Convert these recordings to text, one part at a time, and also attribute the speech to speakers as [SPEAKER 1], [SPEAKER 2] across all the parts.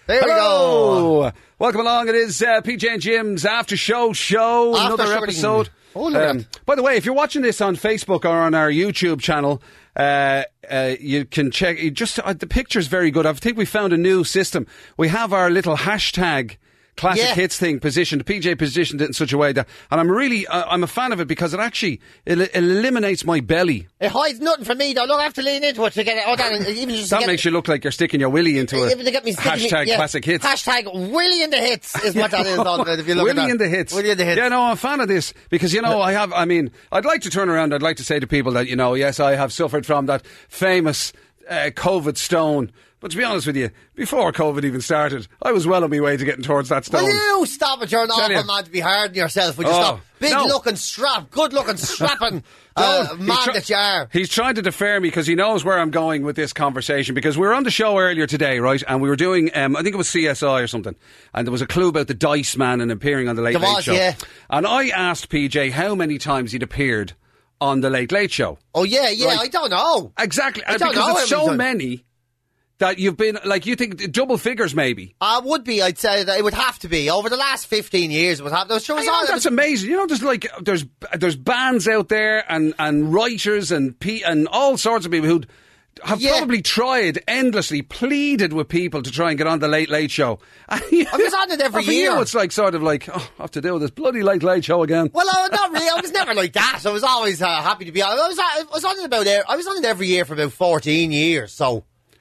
[SPEAKER 1] There we go.
[SPEAKER 2] Welcome along. It is PJ and Jim's After Show. Another episode. By the way, if you're watching this on Facebook or on our YouTube channel, you can check. The picture's very good. I think we found a new system. We have our little hashtag classic hits thing positioned. PJ positioned it in such a way that, and I'm a fan of it because it eliminates my belly.
[SPEAKER 1] It hides nothing from me though. Look, I have to lean into it to get it.
[SPEAKER 2] That makes you look like you're sticking your willy into it. Hashtag classic hits.
[SPEAKER 1] Hashtag Willy in the hits is what that is. If you look
[SPEAKER 2] Willy
[SPEAKER 1] at that.
[SPEAKER 2] in the hits.
[SPEAKER 1] Willy in the hits.
[SPEAKER 2] Yeah, no, I'm a fan of this because I'd like to turn around. I'd like to say to people that yes, I have suffered from that famous COVID stone. But to be honest with you, before COVID even started, I was well on my way to getting towards that stone.
[SPEAKER 1] Will you stop it? You're an awful man to be hard on yourself. Would you stop? Good looking, strapping man that you are.
[SPEAKER 2] He's trying to defer me because he knows where I'm going with this conversation. Because we were on the show earlier today, right? And we were doing, I think it was CSI or something. And there was a clue about the Dice Man and appearing on the Late Late Show. Yeah. And I asked PJ how many times he'd appeared on the Late Late Show.
[SPEAKER 1] Oh, yeah, right? I don't know.
[SPEAKER 2] Exactly. Because it's so many that you've been, you think double figures maybe?
[SPEAKER 1] Would be, I'd say that it would have to be. Over the last 15 years, it would have.
[SPEAKER 2] That's amazing. There's bands out there and writers and all sorts of people who have probably tried endlessly, pleaded with people to try and get on the Late Late Show. I
[SPEAKER 1] was on it every year.
[SPEAKER 2] You, it's I have to deal with this bloody Late Late Show again.
[SPEAKER 1] Well, not really. I was never like that. I was always happy to be on. I was on it every year for about 14 years, so...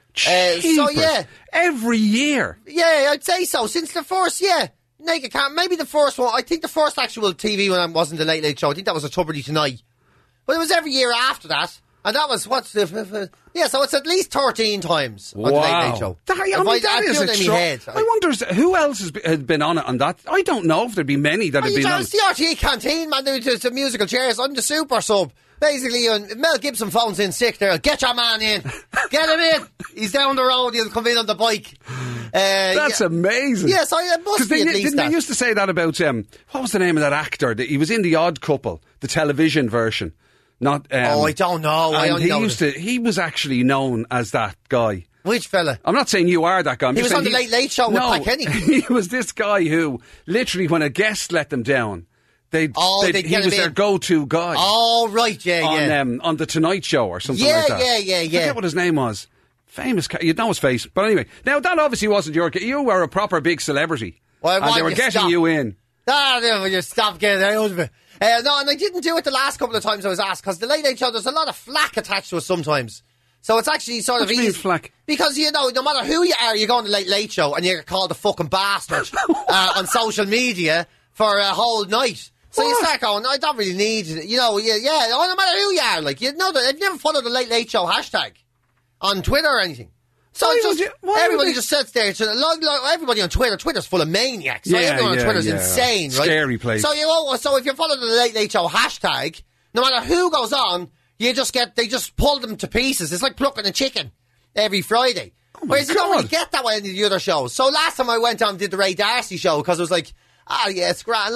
[SPEAKER 2] every year.
[SPEAKER 1] Yeah, I'd say so. Since the first, Naked Cam, maybe the first one. I think the first actual TV when I wasn't the Late Late Show. I think that was a Tuberty Tonight. But it was every year after that, and that was so it's at least 13 times on the Late Late Show.
[SPEAKER 2] I wonder who else had been on it on that. I don't know if there'd be many that had been on.
[SPEAKER 1] It's the RTE canteen, man. It's the musical chairs. I'm the super sub. Basically, Mel Gibson phones in sick there. Get your man in. Get him in. He's down the road. He'll come in on the bike.
[SPEAKER 2] That's amazing.
[SPEAKER 1] Yes, it must be at least that.
[SPEAKER 2] They used to say that about, what was the name of that actor? He was in The Odd Couple, the television version. Not.
[SPEAKER 1] I don't know.
[SPEAKER 2] He was actually known as that guy.
[SPEAKER 1] Which fella?
[SPEAKER 2] I'm not saying you are that guy.
[SPEAKER 1] He was on the Late Late Show with Pat Kenny.
[SPEAKER 2] He was this guy who, literally, when a guest let them down, he was their go-to guy.
[SPEAKER 1] Oh, right,
[SPEAKER 2] on the Tonight Show or something like that.
[SPEAKER 1] Yeah.
[SPEAKER 2] I forget what his name was. Famous guy. You'd know his face. But anyway, now that obviously wasn't you were a proper big celebrity.
[SPEAKER 1] Well,
[SPEAKER 2] and they were getting you in.
[SPEAKER 1] You stop getting out of it. No, and I didn't do it the last couple of times I was asked, because the Late Late Show, there's a lot of flack attached to it sometimes. So it's actually sort of easy.
[SPEAKER 2] What do you mean flack?
[SPEAKER 1] Because, no matter who you are, you go on the Late Late Show and you get called a fucking bastard on social media for a whole night. So you start going, I don't really need it. No matter who you are, I've never followed the Late Late Show hashtag on Twitter or anything. So everybody just sits there. Everybody on Twitter. Twitter's full of maniacs. So everyone on Twitter's insane, right?
[SPEAKER 2] Scary place.
[SPEAKER 1] So if you're following the Late Late Show hashtag, no matter who goes on, they just pull them to pieces. It's like plucking a chicken every Friday. Whereas you don't really get that way in the other shows. So last time I went on and did the Ray Darcy show, because it was like, it's grand.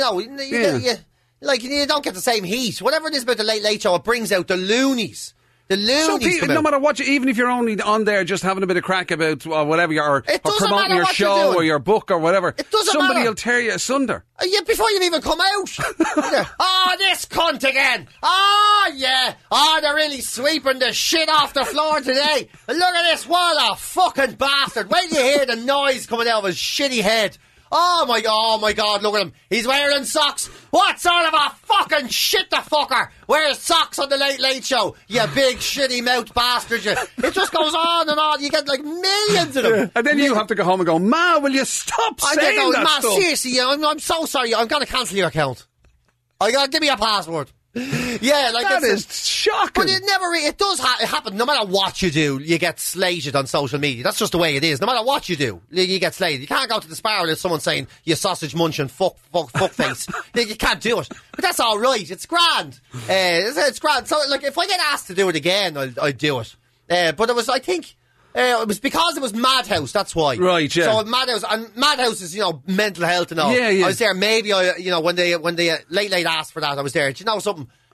[SPEAKER 1] You don't get the same heat. Whatever it is about the Late Late Show, it brings out the loonies. The loonies.
[SPEAKER 2] So, no matter what, even if you're only on there just having a bit of crack about whatever or promoting your show or your book or whatever, somebody will tear you asunder.
[SPEAKER 1] Before you've even come out. This cunt again. They're really sweeping the shit off the floor today. Look at this. What a fucking bastard. Wait till you hear the noise coming out of his shitty head. Oh my God, look at him. He's wearing socks. What sort of a fucking shit the fucker wears socks on the Late Late Show? You big shitty mouth bastard. It just goes on and on. You get millions of them.
[SPEAKER 2] Yeah. And then you have to go home and go, Ma, will you stop saying that stuff?
[SPEAKER 1] Ma, seriously, I'm so sorry. I'm going to cancel your account. Give me a password.
[SPEAKER 2] That is shocking.
[SPEAKER 1] But it does happen. No matter what you do, you get slated on social media. That's just the way it is. No matter what you do, you get slated. You can't go to the Sparrow and someone saying you sausage munching fuck face. You can't do it. But that's all right. It's grand. It's grand. So if I get asked to do it again, I'd do it. But it was, I think. It was because it was Madhouse, that's why.
[SPEAKER 2] Right, yeah.
[SPEAKER 1] So Madhouse is, mental health and all.
[SPEAKER 2] Yeah.
[SPEAKER 1] I was there, maybe when they Late Late asked for that, I was there. Do you know something?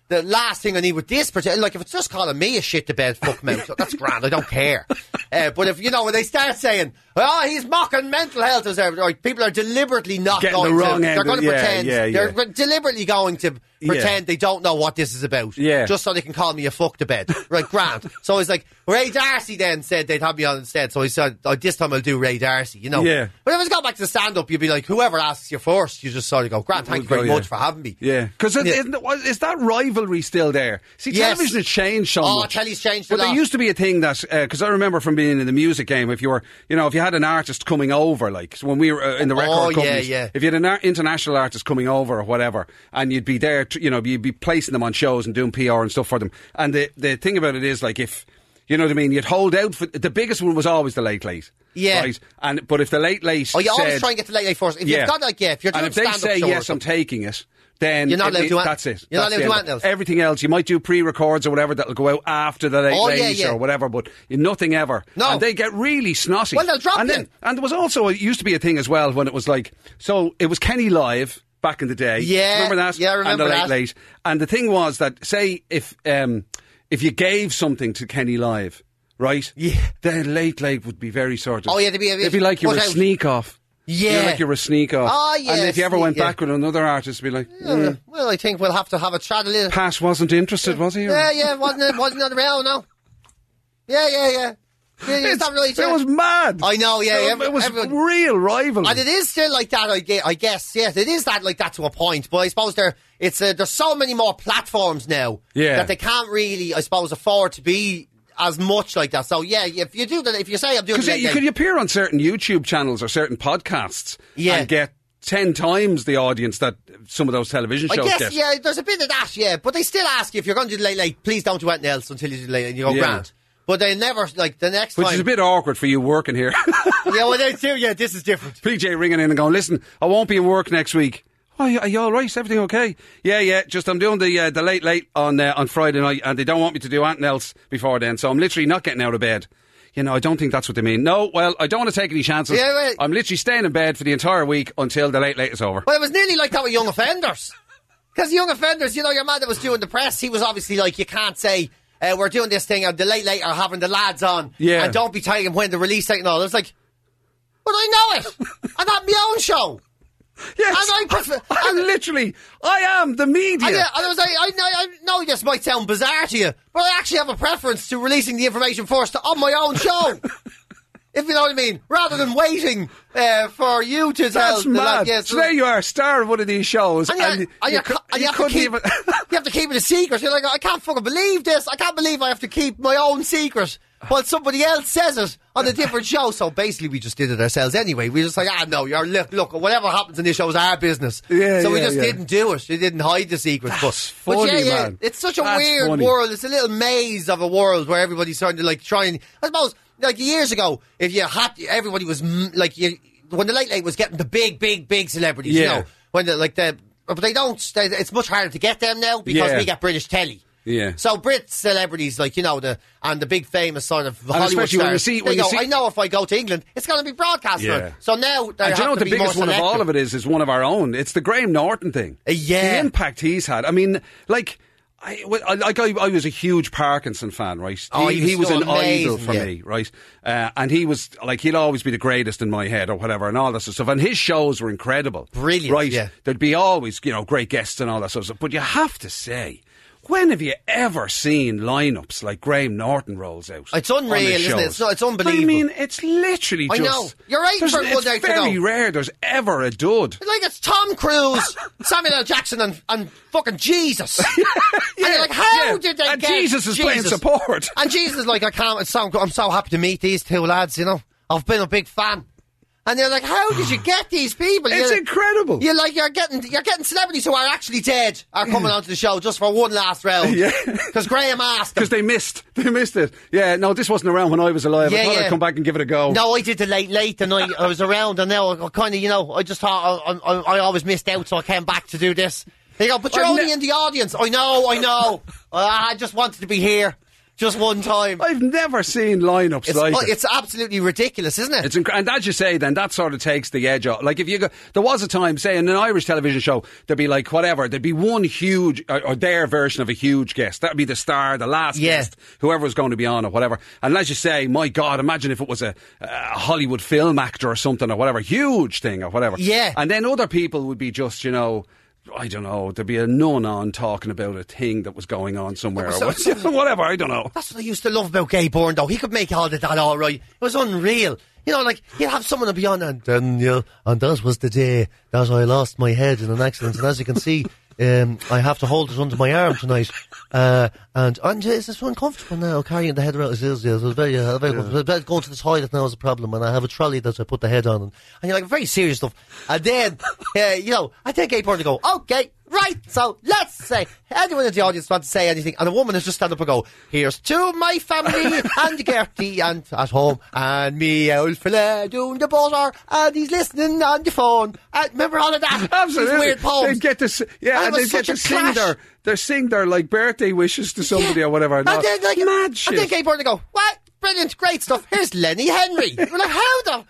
[SPEAKER 1] the last thing I need with this particular, like if it's just calling me a shit to bed fuck mouth, that's grand, I don't care. But if, when they start saying, oh, he's mocking mental health, like, people are deliberately not
[SPEAKER 2] getting
[SPEAKER 1] going
[SPEAKER 2] the wrong
[SPEAKER 1] to,
[SPEAKER 2] end
[SPEAKER 1] they're going to pretend,
[SPEAKER 2] they're
[SPEAKER 1] deliberately going to pretend they don't know what this is about, just so they can call me a fuck to bed. Right, grand. So it's like, Ray Darcy then said they'd have me on instead, so he said, this time I'll do Ray Darcy, But if it's gone back to the stand-up, you'd be like, whoever asks you first, you just sort of go, grand, thank you very much for having me.
[SPEAKER 2] Yeah, because is that rivalry still there? See, television has changed so much.
[SPEAKER 1] Telly's changed a lot.
[SPEAKER 2] But there used to be a thing that, because I remember from being in the music game, if you were, if you had an artist coming over, like so when we were in the record companies, if you had an international artist coming over or whatever, and you'd be there, you'd be placing them on shows and doing PR and stuff for them. And the thing about it is, like, if, you know what I mean, you'd hold out for, the biggest one was always the Late Late.
[SPEAKER 1] Yeah.
[SPEAKER 2] Right? But if the Late Late
[SPEAKER 1] you always try and get the Late Late first. If you've got, like, if you're doing
[SPEAKER 2] and if they say, yes, I'm taking it, then
[SPEAKER 1] you're not allowed to do
[SPEAKER 2] that's it.
[SPEAKER 1] You're
[SPEAKER 2] that's
[SPEAKER 1] not allowed to do anything else.
[SPEAKER 2] Everything else, you might do pre-records or whatever that'll go out after the Late Late or whatever, but nothing ever.
[SPEAKER 1] No.
[SPEAKER 2] And they get really snotty.
[SPEAKER 1] Well, they'll drop you.
[SPEAKER 2] And there was also, it used to be a thing as well when it was like, so it was Kenny Live back in the day.
[SPEAKER 1] Yeah.
[SPEAKER 2] Remember that?
[SPEAKER 1] Yeah, I remember
[SPEAKER 2] and the
[SPEAKER 1] that.
[SPEAKER 2] Late. And the thing was that, say, if you gave something to Kenny Live, right?
[SPEAKER 1] Yeah.
[SPEAKER 2] Then Late would be very sort of...
[SPEAKER 1] Oh, yeah, they'd
[SPEAKER 2] be like you were a sneak off.
[SPEAKER 1] Yeah.
[SPEAKER 2] Like you were a sneak off.
[SPEAKER 1] Oh, yeah.
[SPEAKER 2] And if you ever went back with another artist, be like...
[SPEAKER 1] Well, I think we'll have to have a chat a little...
[SPEAKER 2] Pat wasn't interested, was he?
[SPEAKER 1] Yeah, wasn't on the rail, no. Yeah.
[SPEAKER 2] It was mad.
[SPEAKER 1] I know,
[SPEAKER 2] It was real rivalry.
[SPEAKER 1] And it is still like that, I guess. Yes, it is that like that to a point. But I suppose there's so many more platforms now that they can't really, I suppose, afford to be as much like that. So if you say I'm doing
[SPEAKER 2] because could you appear on certain YouTube channels or certain podcasts and get 10 times the audience that some of those television shows get.
[SPEAKER 1] Yeah, there's a bit of that, but they still ask you if you're going to do the Late Late, please don't do anything else until you do the Late Late, and you go, grand. But they never, like, the next time...
[SPEAKER 2] Which is a bit awkward for you working here.
[SPEAKER 1] They do, this is different.
[SPEAKER 2] PJ ringing in and going, listen, I won't be in work next week. Oh, are you all right? Everything okay? Yeah, just I'm doing the Late Late on Friday night, and they don't want me to do anything else before then, so I'm literally not getting out of bed. I don't think that's what they mean. No, well, I don't want to take any chances.
[SPEAKER 1] Yeah, well,
[SPEAKER 2] I'm literally staying in bed for the entire week until the Late Late is over.
[SPEAKER 1] Well, it was nearly like that with Young Offenders. Because Young Offenders, your man that was doing the press, he was obviously like, you can't say... we're doing this thing, and the Late Late are having the lads on, and don't be telling them when the release date and all. It's like, but I know it. I got my own show.
[SPEAKER 2] Yes, and literally, I am the media.
[SPEAKER 1] And I was like, I know this might sound bizarre to you, but I actually have a preference to releasing the information first on my own show. If you know what I mean, rather than waiting for you to tell.
[SPEAKER 2] That's mad. So there you are, star of one of these shows,
[SPEAKER 1] you have to keep it a secret. You're like, I can't fucking believe this. I can't believe I have to keep my own secret while somebody else says it on a different show. So basically, we just did it ourselves anyway. We just like, no, look, whatever happens in this show is our business. So we just didn't do it. We didn't hide the secret.
[SPEAKER 2] That's funny, man.
[SPEAKER 1] It's such a weird world. It's a little maze of a world where everybody's starting to like try and, I suppose, like years ago, if you had, everybody was like, when the Late Late was getting the big celebrities, when but they don't, it's much harder to get them now because we get British telly.
[SPEAKER 2] Yeah.
[SPEAKER 1] So Brit celebrities, like, the big famous sort of Hollywood stars, I know if I go to England, it's going to be broadcast. So now
[SPEAKER 2] do you know what the biggest one of all of it is one of our own? It's the Graham Norton thing. The impact he's had. I mean, like... I was a huge Parkinson fan, right? He was an idol for me, right? And he was, like, he'll always be the greatest in my head or whatever and all that sort of stuff. And his shows were incredible.
[SPEAKER 1] Brilliant,
[SPEAKER 2] right? There'd be always, great guests and all that sort of stuff. But you have to say, when have you ever seen lineups like Graham Norton rolls out?
[SPEAKER 1] It's unreal, isn't it? It's unbelievable.
[SPEAKER 2] I mean, it's literally just...
[SPEAKER 1] I know. You're right for one night to go.
[SPEAKER 2] It's very rare there's ever a dud.
[SPEAKER 1] Like, it's Tom Cruise, Samuel L. Jackson and fucking Jesus. And you're like, how did they get...
[SPEAKER 2] And Jesus is playing support.
[SPEAKER 1] And Jesus is like, I'm so happy to meet these two lads, I've been a big fan. And they're like, how did you get these people?
[SPEAKER 2] It's incredible.
[SPEAKER 1] You're getting celebrities who are actually dead are coming onto the show just for one last round. Yeah. Because Graham asked them.
[SPEAKER 2] Because they missed it. Yeah, no, this wasn't around when I was alive. I thought I'd come back and give it a go.
[SPEAKER 1] No, I did the Late and I was around, and now I kind of, I just thought I always missed out, so I came back to do this. They go, but you're only in the audience. I know. I just wanted to be here. just one time.
[SPEAKER 2] I've never seen lineups like it.
[SPEAKER 1] It's absolutely ridiculous, isn't it?
[SPEAKER 2] And as you say, then that sort of takes the edge off. Like if you go, there was a time, say in an Irish television show, there'd be like whatever, there'd be one huge or their version of a huge guest. That'd be the star, the last guest, whoever was going to be on or whatever. And as you say, my God, imagine if it was a Hollywood film actor or something or whatever, huge thing or whatever.
[SPEAKER 1] Yeah.
[SPEAKER 2] And then other people would be just, you know, I don't know, there'd be a nun on talking about a thing that was going on somewhere or whatever, I don't know.
[SPEAKER 1] That's what I used to love about Gay Byrne, though. He could make all of that all right. It was unreal. You know, like, you'd have someone be on and that was the day that I lost my head in an accident. And as you can see, I have to hold it under my arm tonight. And it's so uncomfortable now, carrying the head around. It is very going to the toilet now is a problem, and I have a trolley that I put the head on. And you're like, very serious stuff. And then, I take Gay Byrne to go, okay, right, so let's say, anyone in the audience wants to say anything, and a woman has just stand up and go, here's to my family, and Gertie, and at home, and me old fella doing the butter, and he's listening on the phone. And remember all of that?
[SPEAKER 2] Absolutely.
[SPEAKER 1] These weird poems.
[SPEAKER 2] They get to, and they get to sing their like birthday wishes to somebody or whatever.
[SPEAKER 1] And then, like,
[SPEAKER 2] mad shit.
[SPEAKER 1] And then Gay Byrne go, what? Brilliant, great stuff. Here's Lenny Henry. We're like,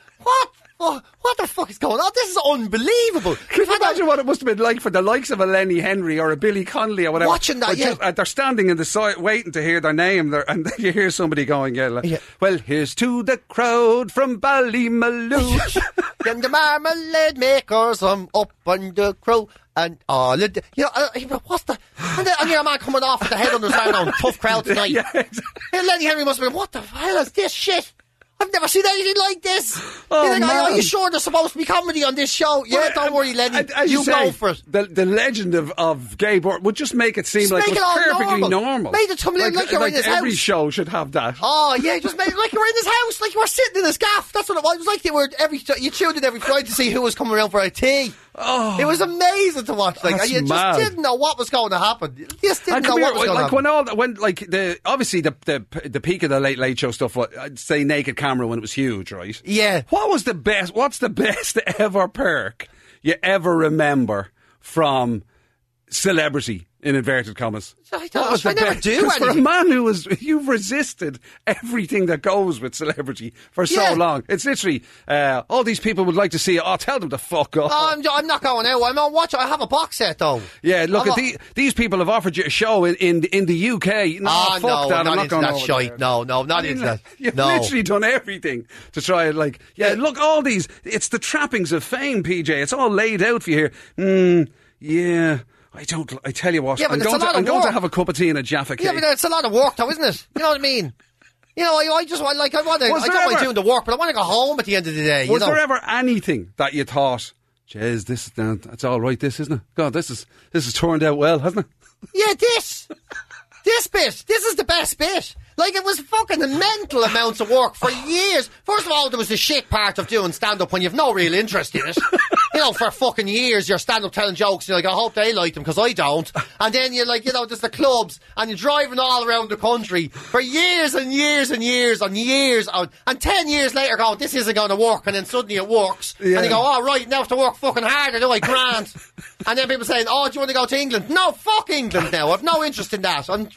[SPEAKER 1] what the fuck is going on? This is unbelievable.
[SPEAKER 2] Can you imagine what it must have been like for the likes of a Lenny Henry or a Billy Connolly or whatever?
[SPEAKER 1] Watching that,
[SPEAKER 2] they're standing in the side waiting to hear their name, and you hear somebody going, well, here's to the crowd from Ballymaloot.
[SPEAKER 1] Then the marmalade makers, I'm up on the crow. And all of the, what's the... And your man coming off with the head under his arm on, tough crowd tonight. Yeah, exactly. And Lenny Henry must have been, what the hell is this shit? I've never seen anything like this. Are you sure there's supposed to be comedy on this show? Yeah, don't worry, Lenny. You go for it.
[SPEAKER 2] The legend of Gay Byrne would just make it seem like it was perfectly normal.
[SPEAKER 1] Made it come like you're in his house.
[SPEAKER 2] Every show should have that.
[SPEAKER 1] Oh, yeah, just made it like you were in his house, like you were sitting in his gaff. That's what it was. It was like you tuned in every Friday to see who was coming around for a tea. Oh, it was amazing to watch. Like, and you just didn't know what was going to happen. You just didn't know what was going to happen.
[SPEAKER 2] Obviously the peak of the Late Late Show stuff, I'd say Naked Camera when it was huge, right?
[SPEAKER 1] Yeah.
[SPEAKER 2] What's the best ever perk you ever remember from celebrity? In inverted commas.
[SPEAKER 1] I never do anything.
[SPEAKER 2] For a man you've resisted everything that goes with celebrity for so long. It's literally, all these people would like to see you. Oh, tell them to fuck off.
[SPEAKER 1] I'm not going out. I'm on watch. I have a box set though.
[SPEAKER 2] Yeah, look, these people have offered you a show in the UK. No, fuck that. I'm not going
[SPEAKER 1] that shite. No, not into that.
[SPEAKER 2] You've literally done everything to try and look, all these, it's the trappings of fame, PJ. It's all laid out for you here. I tell you what, I'm going to have a cup of tea and a Jaffa cake.
[SPEAKER 1] Yeah, but it's a lot of work though, isn't it? You know what I mean? You know, I don't mind doing the work, but I want to go home at the end of the day.
[SPEAKER 2] Was there ever anything that you thought, jeez, that's all right, this, isn't it? God, this has turned out well, hasn't it?
[SPEAKER 1] Yeah, this bit, this is the best bit. Like, it was fucking mental amounts of work for years. First of all, there was the shit part of doing stand-up when you've no real interest in it. You know, for fucking years, you're stand-up telling jokes, and you're like, I hope they like them, because I don't. And then you're like, there's the clubs, and you're driving all around the country for years and years and years and years. And 10 years later, go, this isn't going to work, and then suddenly it works. Yeah. And you go, oh, right, now I have to work fucking harder, do I? Grand. And then people saying, oh, do you want to go to England? No, fuck England now. I've no interest in that. And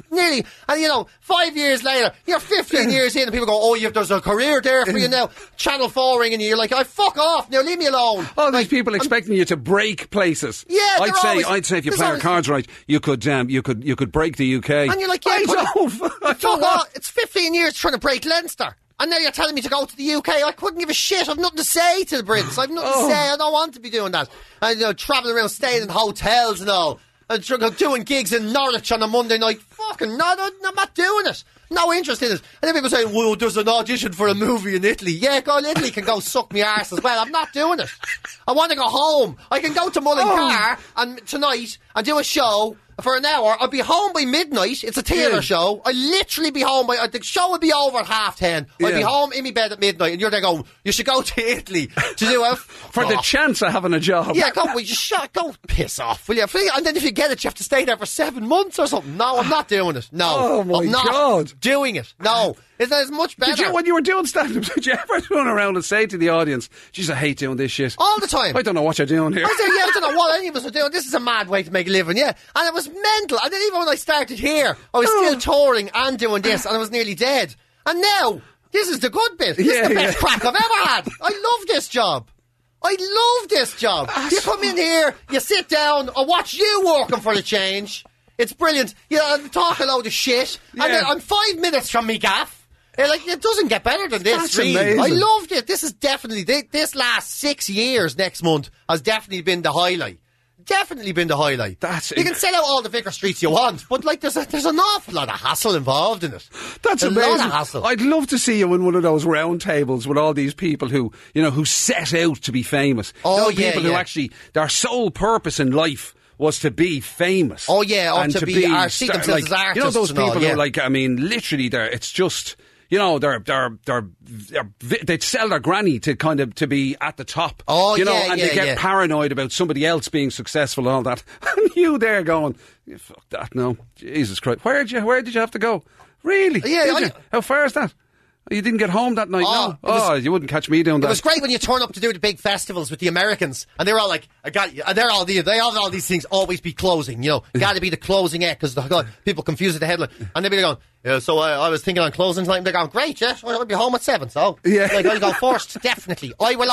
[SPEAKER 1] 5 years later, you're 15 years in, and people go, oh, there's a career there for you now. Channel 4 ringing you. You're like, fuck off now, leave me alone.
[SPEAKER 2] All these people expecting you to break places.
[SPEAKER 1] Yeah,
[SPEAKER 2] I'd say if you play your cards right, you could break the UK.
[SPEAKER 1] And you're like, fuck off. It's 15 years trying to break Leinster. And now you're telling me to go to the UK. I couldn't give a shit. I've nothing to say to the Brits. I've nothing to say. I don't want to be doing that. And travelling around, staying in hotels and all. And doing gigs in Norwich on a Monday night. Fucking no, I'm not doing it. No interest in it. And then people say, well, there's an audition for a movie in Italy. Yeah, Italy can go suck me arse as well. I'm not doing it. I want to go home. I can go to Mullingar tonight and do a show for an hour. I'll be home by midnight. It's a theatre show. I'll literally be home the show will be over at 10:30. I'll be home in my bed at midnight, and you're there going, you should go to Italy to do it.
[SPEAKER 2] For the chance of having a job.
[SPEAKER 1] Yeah, go piss off, will you? And then if you get it, you have to stay there for 7 months or something. No, I'm not doing it. No.
[SPEAKER 2] Oh my
[SPEAKER 1] I'm not
[SPEAKER 2] God.
[SPEAKER 1] doing it. No. It's much better.
[SPEAKER 2] When you were doing stand-up, did you ever run around and say to the audience, "Jeez, I hate doing this shit"?
[SPEAKER 1] All the time.
[SPEAKER 2] I don't know what you're doing here.
[SPEAKER 1] I don't know what any of us are doing. This is a mad way to make a living, yeah. And it was mental. And then even when I started here, I was still touring and doing this, and I was nearly dead. And now, this is the good bit. This is the best crack I've ever had. I love this job. You come in here, you sit down, I watch you working for the change. It's brilliant. You talk a load of shit, and then I'm 5 minutes from me gaff. It doesn't get better than this.
[SPEAKER 2] That's
[SPEAKER 1] really.
[SPEAKER 2] amazing.
[SPEAKER 1] I loved it. This is definitely this last 6 years. Next month has definitely been the highlight. You can sell out all the Vicar Streets you want, but there's an awful lot of hassle involved in it.
[SPEAKER 2] That's
[SPEAKER 1] a
[SPEAKER 2] amazing.
[SPEAKER 1] lot of hassle.
[SPEAKER 2] I'd love to see you in one of those round tables with all these people who set out to be famous. People who actually their sole purpose in life was to be famous.
[SPEAKER 1] Oh yeah, or to be see themselves as artists.
[SPEAKER 2] Those people
[SPEAKER 1] who
[SPEAKER 2] are literally it's just. They'd sell their granny to be at the top. And they get paranoid about somebody else being successful and all that. And you there going, fuck that, no. Jesus Christ. Where did you have to go? Really?
[SPEAKER 1] Yeah.
[SPEAKER 2] How far is that? You didn't get home that night, no? You wouldn't catch me doing that.
[SPEAKER 1] It was great when you turn up to do the big festivals with the Americans, and they're all like, I got you. And they have all these things always be closing, got to be the closing act, because people confuse the headline. And they'd be going, so I was thinking on closing tonight, and they're going, great, yeah, I'll be home at 7, so.
[SPEAKER 2] Yeah.
[SPEAKER 1] I'll go first, definitely. I will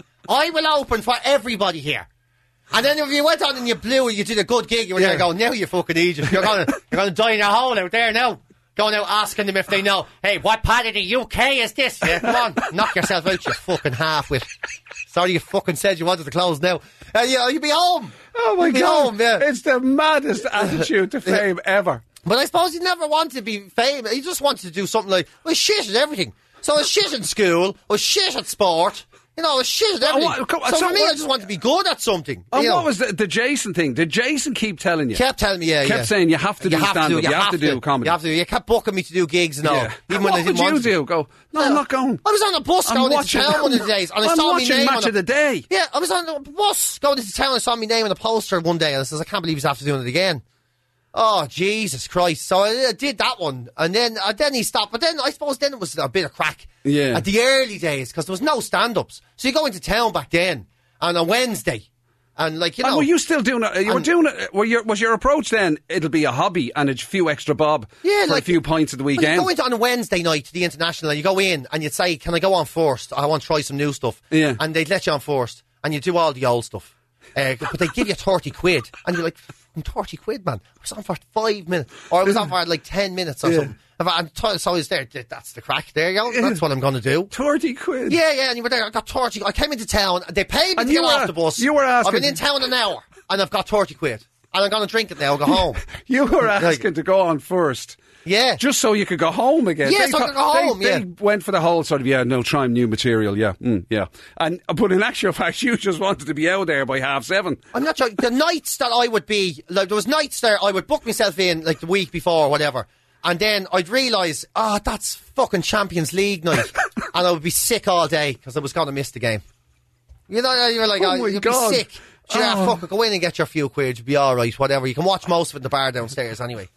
[SPEAKER 1] open for everybody here. And then if you went on and you blew, you did a good gig, you were there going, now you fucking Egypt. You're going to die in a hole out there now. Going out asking them if they know, hey, what part of the UK is this? Yeah, come on, knock yourself out, you fucking half-wit. Sorry you fucking said you wanted to close now. You'll be home.
[SPEAKER 2] Oh my God.
[SPEAKER 1] Home, yeah.
[SPEAKER 2] It's the maddest attitude to fame ever.
[SPEAKER 1] But I suppose you never wanted to be famous. You just wanted to do something shit at everything. So I was shit in school, I was shit at sport. I was shit at everything. For me, I just wanted to be good at something.
[SPEAKER 2] And what was the Jason thing? Did Jason keep telling you?
[SPEAKER 1] Kept telling me,
[SPEAKER 2] Kept saying you have to do stand-up, you have to do comedy.
[SPEAKER 1] You have to. You kept booking me to do gigs and all.
[SPEAKER 2] Yeah. Even when I didn't want to. What would you do? Go, no, I'm not going.
[SPEAKER 1] I was on a bus going into town one of the days, and I saw my name
[SPEAKER 2] Match of the Day.
[SPEAKER 1] Yeah, I was on a bus going into town and I saw my name on a poster one day, and I says, I can't believe he's after doing it again. Oh, Jesus Christ. So I did that one, and then he stopped. But then I suppose it was a bit of crack at the early days, because there was no stand-ups. So you go into town back then on a Wednesday, and And
[SPEAKER 2] were you still doing it? You were doing it. Was your approach then, it'll be a hobby and a few extra bob for a few pints at the weekend?
[SPEAKER 1] You go into on a Wednesday night to the International, and you go in and you'd say, can I go on first? I want to try some new stuff.
[SPEAKER 2] Yeah.
[SPEAKER 1] And they'd let you on first, and you do all the old stuff. But they give you 30 quid, and you're like, 30 quid, man. I was on for 5 minutes, or I was on for 10 minutes or something. So I was there, that's the crack, there you go, that's what I'm going to do.
[SPEAKER 2] 30 quid?
[SPEAKER 1] Yeah, and you were there, I got 30, I came into town, they paid me to get off the bus.
[SPEAKER 2] You were asking.
[SPEAKER 1] I've been in town an hour, and I've got 30 quid, and I'm going to drink it now, I'll go home.
[SPEAKER 2] You were asking to go on first.
[SPEAKER 1] Yeah.
[SPEAKER 2] Just so you could go home again.
[SPEAKER 1] Yeah, so I could go home,
[SPEAKER 2] They went for the whole sort of, trying new material, yeah. But in actual fact, you just wanted to be out there by 7:30.
[SPEAKER 1] I'm not sure. The nights that I would be, there was nights there, I would book myself in, the week before or whatever, and then I'd realise, that's fucking Champions League night, and I would be sick all day, because I was going to miss the game. You were like, you'd be sick. Fuck it, go in and get your few quid, you'll be alright, whatever. You can watch most of it in the bar downstairs anyway.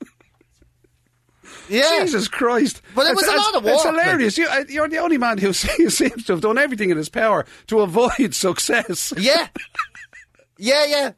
[SPEAKER 1] Yeah.
[SPEAKER 2] Jesus Christ.
[SPEAKER 1] But it was a lot of work.
[SPEAKER 2] It's hilarious. You're the only man who seems to have done everything in his power to avoid success.
[SPEAKER 1] Yeah. Yeah.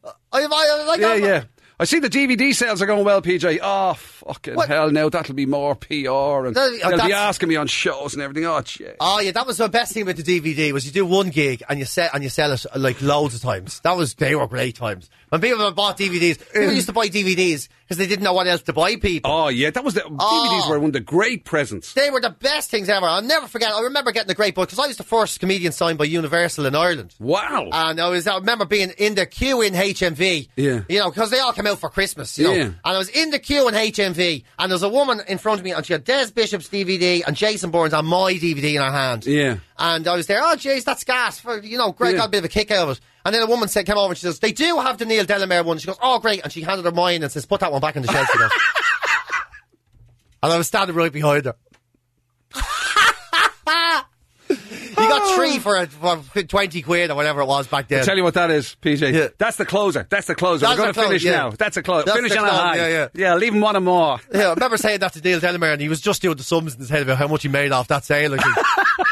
[SPEAKER 2] I see the DVD sales are going well, PJ. Oh, fucking hell, now that'll be more PR, and they'll be asking me on shows and everything. Oh, shit.
[SPEAKER 1] Oh, yeah, that was the best thing about the DVD, was you do one gig and you sell it loads of times. They were great times. When people bought DVDs, people used to buy DVDs because they didn't know what else to buy people.
[SPEAKER 2] Oh, yeah, DVDs were one of the great presents.
[SPEAKER 1] They were the best things ever. I'll never forget. I remember getting a great book, because I was the first comedian signed by Universal in Ireland.
[SPEAKER 2] Wow.
[SPEAKER 1] And I remember being in the queue in HMV.
[SPEAKER 2] Yeah.
[SPEAKER 1] Because they all come out for Christmas, know. And I was in the queue in HMV, and there was a woman in front of me, and she had Des Bishop's DVD and Jason Bourne's on my DVD in her hand.
[SPEAKER 2] Yeah.
[SPEAKER 1] And I was there, jeez, that's gas. Great, got a bit of a kick out of it. And then a woman came over and she says, they do have the Neil Delamere one. She goes, oh, great. And she handed her mine and says, put that one back in the shelf. She goes. And I was standing right behind her. He got 3 for 20 quid or whatever it was back then.
[SPEAKER 2] I'll tell you what that is, PJ. Yeah. That's the closer. We're going to finish now. That's a close. Finish on a high. Yeah, leave him one or more.
[SPEAKER 1] Yeah, I remember saying that to Neil Delamere, and he was just doing the sums in his head about how much he made off that sale.